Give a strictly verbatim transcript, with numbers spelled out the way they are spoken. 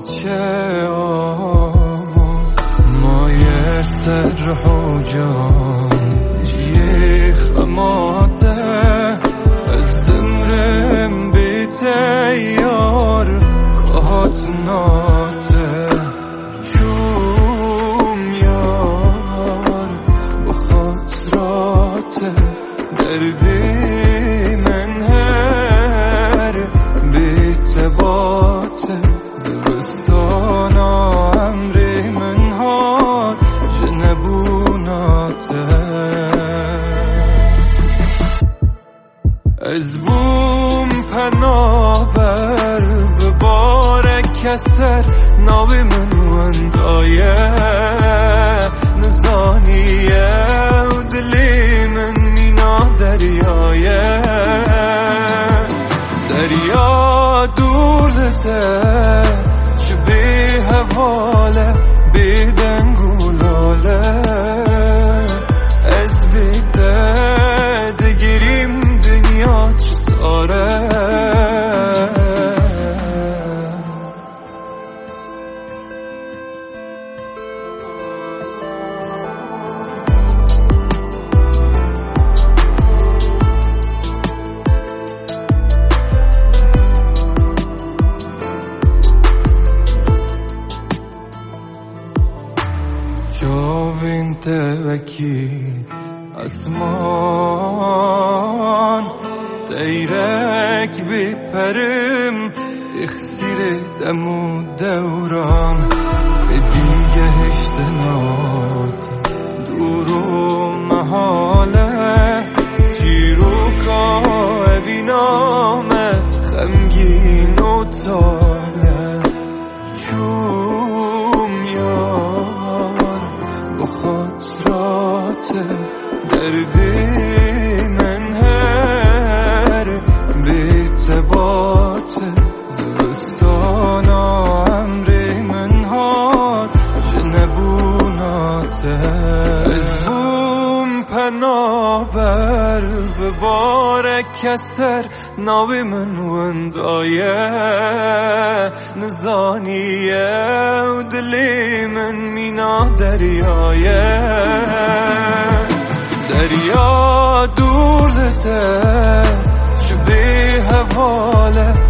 که مایه سر حجام جیه خماده از دمرم بیته یار کهات ناده چوم یار بخاطرات دردی من هر بیته باته زبستان عمری من هات جنبوناته از بوم پنابر به بار کسر ناوی من وندایه نزانیه و دلی من مینا دریایه دریا دولته چه بی حواله بی دنگولاله از بیده دگیریم دنیا چه ساره جاوین توکی اسمان دیرک بی پرم اخسیر دمو دوران به دیگه هشتنات دورو محاله چیروکا اوینامه خمگین و تاله چوم یار بخاطرات دردی من هر بیت بات زبستان عمری من هات جنبونات از بوم پنابر به بار کسر ناوی من وندایه نزانیه و دلی من مینا دریایه دریا دولته چه بی حواله